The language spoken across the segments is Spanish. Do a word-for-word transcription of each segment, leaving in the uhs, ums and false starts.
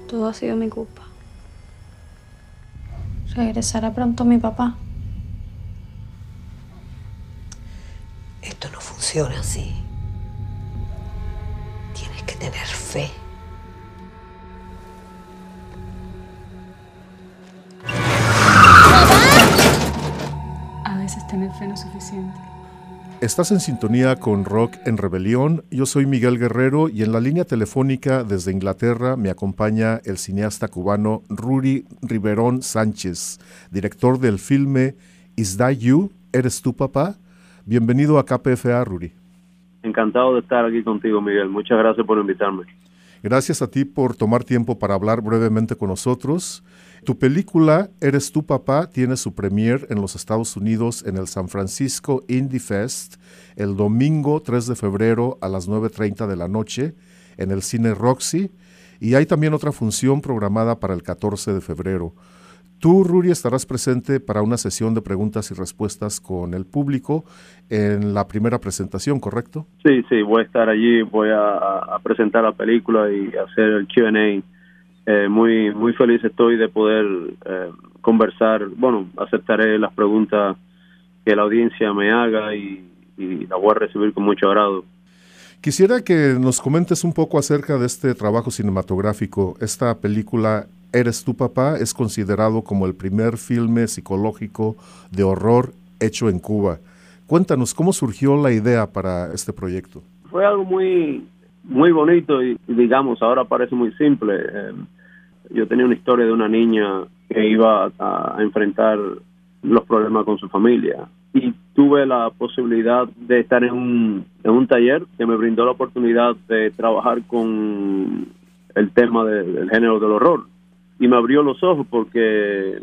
Todo ha sido mi culpa. ¿Regresará pronto mi papá? Esto no funciona así. Tienes que tener fe. A veces tener fe no es suficiente. Estás en sintonía con Rock en Rebelión. Yo soy Miguel Guerrero y en la línea telefónica desde Inglaterra me acompaña el cineasta cubano Rudy Riverón Sánchez, director del filme Is That You? ¿Eres tú, papá? Bienvenido a K P F A, Rudy. Encantado de estar aquí contigo, Miguel. Muchas gracias por invitarme. Gracias a ti por tomar tiempo para hablar brevemente con nosotros. Tu película, Eres tú, papá, tiene su premier en los Estados Unidos en el San Francisco Indie Fest el domingo tres de febrero a las nueve treinta de la noche en el Cine Roxy, y hay también otra función programada para el catorce de febrero. Tú, Rudy, estarás presente para una sesión de preguntas y respuestas con el público en la primera presentación, ¿correcto? Sí, sí, voy a estar allí, voy a, a presentar la película y hacer el Q and A. Eh, muy muy feliz estoy de poder eh, conversar. Bueno, aceptaré las preguntas que la audiencia me haga y, y las voy a recibir con mucho agrado. Quisiera que nos comentes un poco acerca de este trabajo cinematográfico. Esta película, Eres tú, papá, es considerado como el primer filme psicológico de horror hecho en Cuba. Cuéntanos, ¿cómo surgió la idea para este proyecto? Fue algo muy muy bonito y, digamos, ahora parece muy simple. Eh, yo tenía una historia de una niña que iba a, a enfrentar los problemas con su familia y tuve la posibilidad de estar en un, en un taller que me brindó la oportunidad de trabajar con el tema de, del género del horror, y me abrió los ojos porque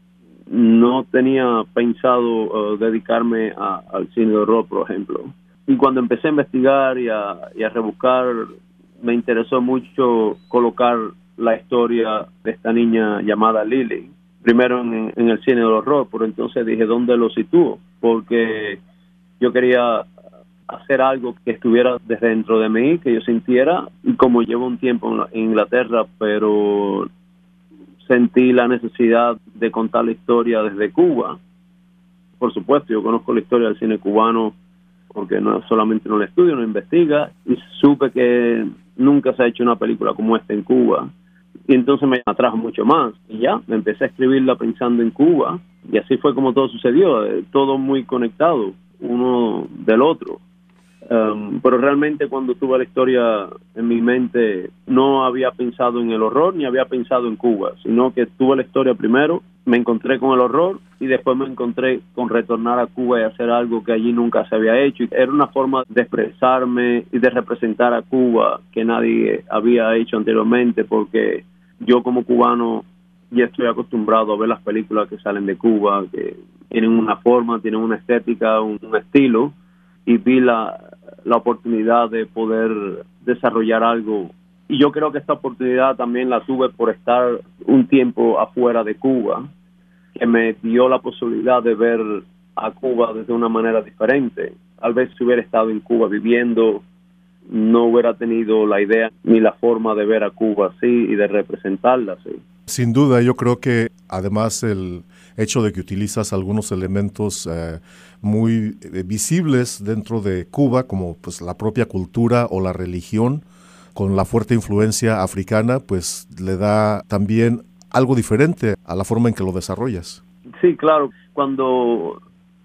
no tenía pensado uh, dedicarme a, al cine de horror, por ejemplo. Y cuando empecé a investigar y a, y a rebuscar, me interesó mucho colocar la historia de esta niña llamada Lily, primero en, en el cine del horror, pero entonces dije, ¿dónde lo sitúo? Porque yo quería hacer algo que estuviera desde dentro de mí, que yo sintiera, y como llevo un tiempo en Inglaterra, pero sentí la necesidad de contar la historia desde Cuba. Por supuesto, yo conozco la historia del cine cubano porque no solamente no la estudio, no investiga, y supe que nunca se ha hecho una película como esta en Cuba, y entonces me atrajo mucho más, y ya, me empecé a escribirla pensando en Cuba, y así fue como todo sucedió, eh, todo muy conectado, uno del otro. Um, pero realmente cuando tuve la historia en mi mente no había pensado en el horror ni había pensado en Cuba, sino que tuve la historia primero, me encontré con el horror y después me encontré con retornar a Cuba y hacer algo que allí nunca se había hecho. Y era una forma de expresarme y de representar a Cuba que nadie había hecho anteriormente, porque yo como cubano ya estoy acostumbrado a ver las películas que salen de Cuba, que tienen una forma, tienen una estética, un, un estilo, y vi la, la oportunidad de poder desarrollar algo. Y yo creo que esta oportunidad también la tuve por estar un tiempo afuera de Cuba, que me dio la posibilidad de ver a Cuba desde una manera diferente. Tal vez si hubiera estado en Cuba viviendo, no hubiera tenido la idea ni la forma de ver a Cuba así y de representarla así. Sin duda, yo creo que además el hecho de que utilizas algunos elementos eh, muy eh, visibles dentro de Cuba, como pues la propia cultura o la religión, con la fuerte influencia africana, pues le da también algo diferente a la forma en que lo desarrollas. Sí, claro. Cuando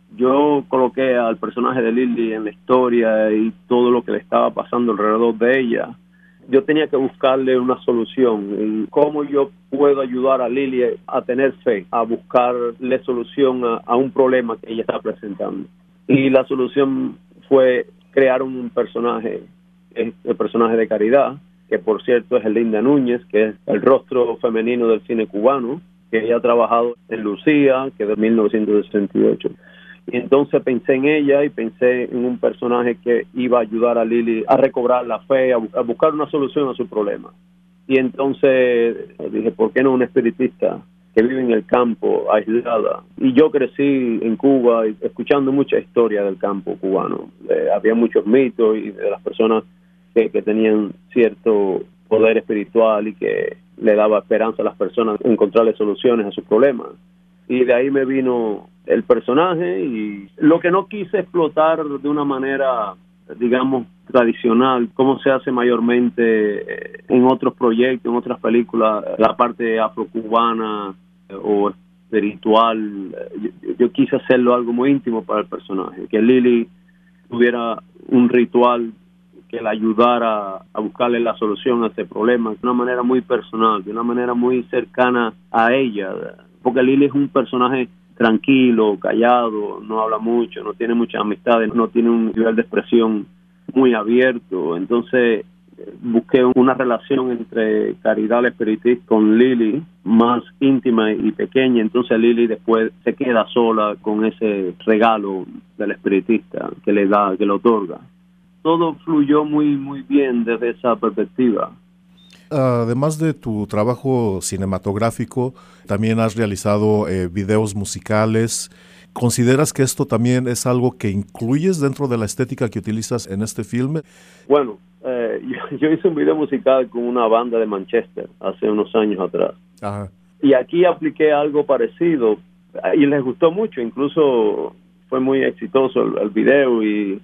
yo coloqué al personaje de Lily en la historia y todo lo que le estaba pasando alrededor de ella, yo tenía que buscarle una solución. Y cómo yo puedo ayudar a Lily a tener fe, a buscarle solución a, a un problema que ella está presentando. Y la solución fue crear un personaje, el personaje de Caridad, que por cierto es Linda Núñez, que es el rostro femenino del cine cubano, que ella ha trabajado en Lucía, que es de mil novecientos sesenta y ocho. Y entonces pensé en ella y pensé en un personaje que iba a ayudar a Lily a recobrar la fe, a, bu- a buscar una solución a su problema. Y entonces dije, ¿por qué no un espiritista que vive en el campo, aislada? Y yo crecí en Cuba escuchando mucha historia del campo cubano. Eh, había muchos mitos y de las personas que, que tenían cierto poder espiritual y que le daba esperanza a las personas, encontrarle soluciones a sus problemas. Y de ahí me vino el personaje, y lo que no quise explotar de una manera, digamos, tradicional, como se hace mayormente en otros proyectos, en otras películas, la parte afrocubana o espiritual. Yo, yo quise hacerlo algo muy íntimo para el personaje, que Lily tuviera un ritual que la ayudara a buscarle la solución a ese problema de una manera muy personal, de una manera muy cercana a ella, porque Lily es un personaje tranquilo, callado, no habla mucho, no tiene muchas amistades, no tiene un nivel de expresión muy abierto. Entonces busqué una relación entre Caridad la espiritista con Lily más íntima y pequeña. Entonces Lily después se queda sola con ese regalo del espiritista que le da, que le otorga. Todo fluyó muy muy bien desde esa perspectiva. Además de tu trabajo cinematográfico, también has realizado eh, videos musicales. ¿Consideras que esto también es algo que incluyes dentro de la estética que utilizas en este filme? Bueno, eh, yo, yo hice un video musical con una banda de Manchester hace unos años atrás. Ajá. Y aquí apliqué algo parecido y les gustó mucho, incluso fue muy exitoso el, el video, y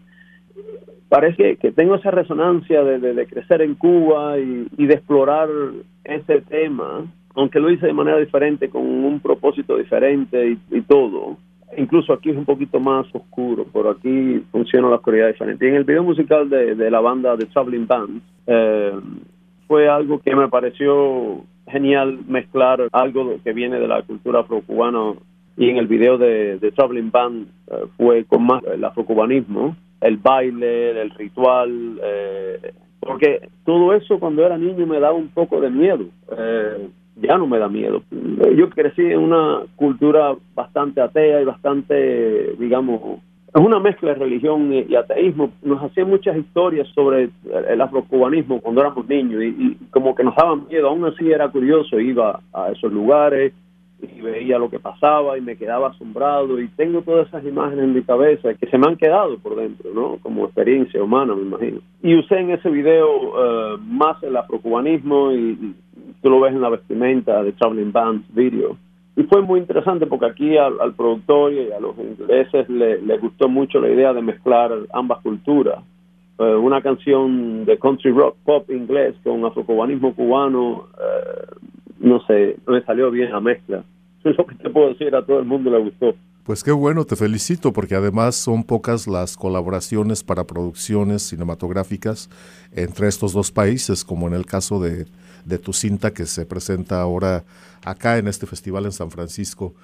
parece que tengo esa resonancia de, de, de crecer en Cuba y, y de explorar ese tema, aunque lo hice de manera diferente, con un propósito diferente y, y todo. Incluso aquí es un poquito más oscuro, pero aquí funciona la oscuridad diferente. Y en el video musical de, de la banda The Traveling Band, eh, fue algo que me pareció genial, mezclar algo que viene de la cultura afrocubana, y en el video de, de Traveling Band eh, fue con más el afrocubanismo, el baile, el ritual, eh, porque todo eso cuando era niño me daba un poco de miedo. Eh, ya no me da miedo. Yo crecí en una cultura bastante atea y bastante, digamos, es una mezcla de religión y ateísmo. Nos hacían muchas historias sobre el afrocubanismo cuando éramos niños, y, y como que nos daban miedo. Aún así era curioso, iba a esos lugares y veía lo que pasaba y me quedaba asombrado, y tengo todas esas imágenes en mi cabeza que se me han quedado por dentro, ¿no? Como experiencia humana, me imagino. Y usé en ese video uh, más el afrocubanismo, y, y tú lo ves en la vestimenta de Traveling Band video. Y fue muy interesante porque aquí al, al productor y a los ingleses le, les gustó mucho la idea de mezclar ambas culturas. Uh, una canción de country rock pop inglés con afrocubanismo cubano, uh, no sé, me salió bien la mezcla. Eso es lo que te puedo decir, a todo el mundo le gustó. Pues qué bueno, te felicito, porque además son pocas las colaboraciones para producciones cinematográficas entre estos dos países, como en el caso de, de tu cinta que se presenta ahora acá en este festival en San Francisco.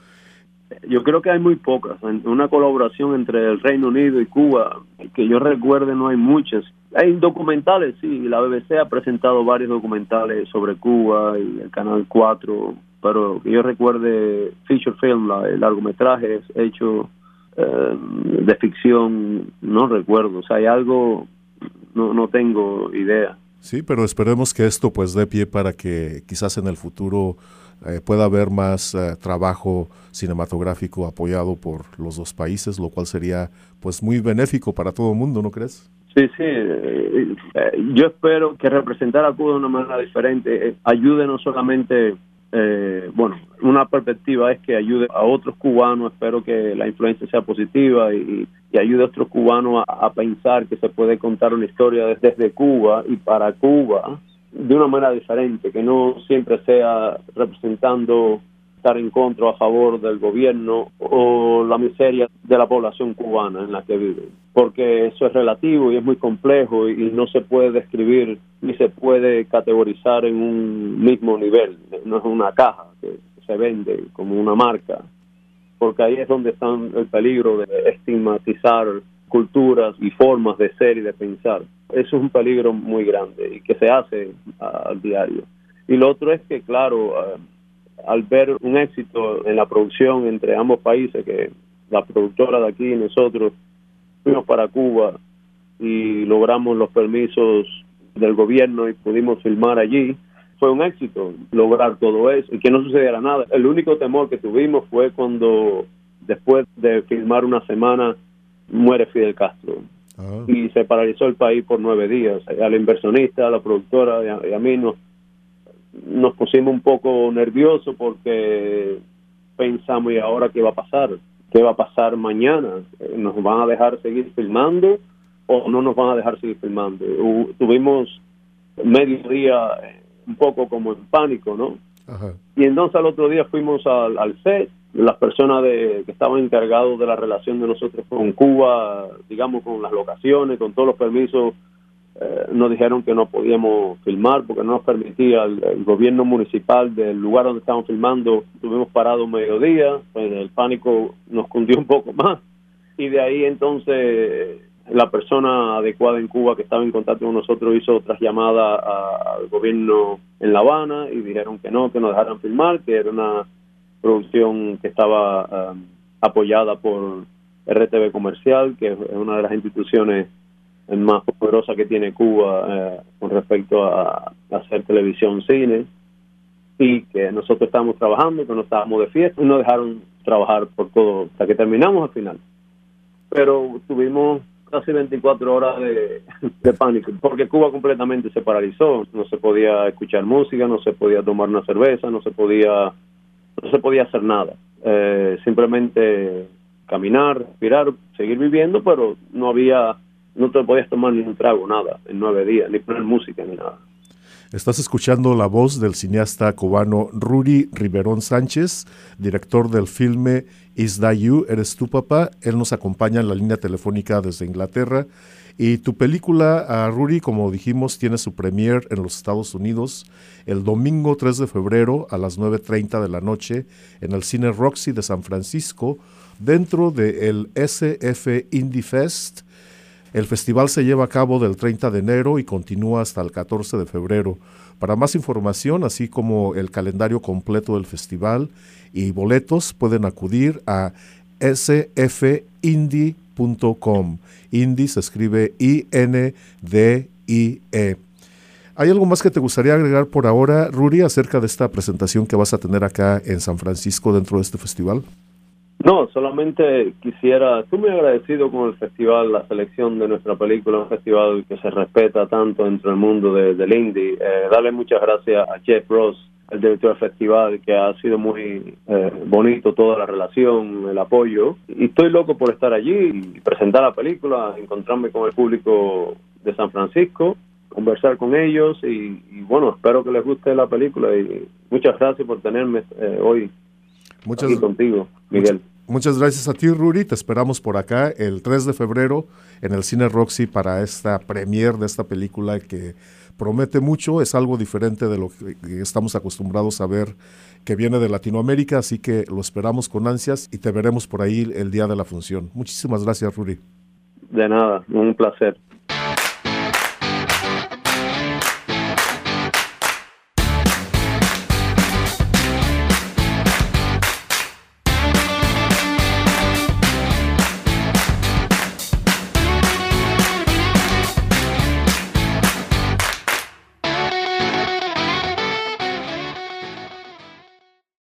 Yo creo que hay muy pocas. Una colaboración entre el Reino Unido y Cuba, que yo recuerde, no hay muchas. Hay documentales, sí, la B B C ha presentado varios documentales sobre Cuba, y el Canal cuatro, pero que yo recuerde, feature film, la, el largometraje hecho eh, de ficción, no recuerdo. O sea, hay algo, no, no tengo idea. Sí, pero esperemos que esto pues dé pie para que quizás en el futuro eh, pueda haber más eh, trabajo cinematográfico apoyado por los dos países, lo cual sería pues muy benéfico para todo el mundo, ¿no crees? Sí, sí. Eh, eh, yo espero que representar a Cuba de una manera diferente eh, ayude no solamente, eh, bueno, una perspectiva es que ayude a otros cubanos. Espero que la influencia sea positiva y, y ayude a otros cubanos a, a pensar que se puede contar una historia desde, desde Cuba y para Cuba de una manera diferente, que no siempre sea representando estar en contra o a favor del gobierno o la miseria de la población cubana en la que viven, porque eso es relativo y es muy complejo, y no se puede describir ni se puede categorizar en un mismo nivel. No es una caja que se vende como una marca, porque ahí es donde está el peligro de estigmatizar culturas y formas de ser y de pensar. Eso es un peligro muy grande y que se hace uh, al diario. Y lo otro es que, claro, uh, al ver un éxito en la producción entre ambos países, que la productora de aquí y nosotros fuimos para Cuba y logramos los permisos del gobierno y pudimos filmar allí, fue un éxito lograr todo eso y que no sucediera nada. El único temor que tuvimos fue cuando, después de filmar una semana, muere Fidel Castro. Ah. Y se paralizó el país por nueve días. Al inversionista, a la productora y a, y a mí nos, nos pusimos un poco nerviosos porque pensamos, ¿y ahora qué va a pasar? ¿Qué va a pasar mañana? ¿Nos van a dejar seguir filmando o no nos van a dejar seguir filmando? U- tuvimos medio día un poco como en pánico, ¿no? Ajá. Y entonces al otro día fuimos al, al set. Las personas de, que estaban encargados de la relación de nosotros con Cuba, digamos, con las locaciones, con todos los permisos, eh, nos dijeron que no podíamos filmar porque no nos permitía el, el gobierno municipal del lugar donde estaban filmando. Estuvimos parados mediodía, pues el pánico nos cundió un poco más, y de ahí entonces la persona adecuada en Cuba que estaba en contacto con nosotros hizo otras llamadas a- al gobierno en La Habana y dijeron que no, que nos dejaran filmar, que era una producción que estaba um, apoyada por R T V Comercial, que es una de las instituciones más poderosas que tiene Cuba eh, con respecto a, a hacer televisión, cine, y que nosotros estábamos trabajando, que no estábamos de fiesta, y nos dejaron trabajar por todo, hasta que terminamos al final. Pero tuvimos casi veinticuatro horas de, de pánico, porque Cuba completamente se paralizó, no se podía escuchar música, no se podía tomar una cerveza, no se podía no se podía hacer nada, eh, simplemente caminar, respirar, seguir viviendo, pero no había, no te podías tomar ni un trago, nada, en nueve días, ni poner música, ni nada. Estás escuchando la voz del cineasta cubano Rudy Riverón Sánchez, director del filme Is That You? ¿Eres tú, papá? Él nos acompaña en la línea telefónica desde Inglaterra. Y tu película, uh, Rudy, como dijimos, tiene su premier en los Estados Unidos el domingo tres de febrero a las nueve treinta de la noche en el Cine Roxy de San Francisco, dentro del S F Indie Fest. El festival se lleva a cabo del treinta de enero y continúa hasta el catorce de febrero. Para más información, así como el calendario completo del festival y boletos, pueden acudir a s f indie punto com. Indie se escribe I N D I E. ¿Hay algo más que te gustaría agregar por ahora, Rudy, acerca de esta presentación que vas a tener acá en San Francisco dentro de este festival? No, solamente quisiera, estoy muy agradecido con el festival, la selección de nuestra película, un festival que se respeta tanto dentro del mundo de, del indie. Eh, darle muchas gracias a Jeff Ross, el director del festival, que ha sido muy eh, bonito toda la relación, el apoyo. Y estoy loco por estar allí y presentar la película, encontrarme con el público de San Francisco, conversar con ellos y, y bueno, espero que les guste la película y muchas gracias por tenerme eh, hoy Muchas, aquí contigo, Miguel. Muchas, muchas gracias a ti, Rudy. Te esperamos por acá el tres de febrero en el Cine Roxy para esta premier de esta película que promete mucho. Es algo diferente de lo que estamos acostumbrados a ver, que viene de Latinoamérica, así que lo esperamos con ansias y te veremos por ahí el día de la función. Muchísimas gracias, Rudy. De nada, un placer.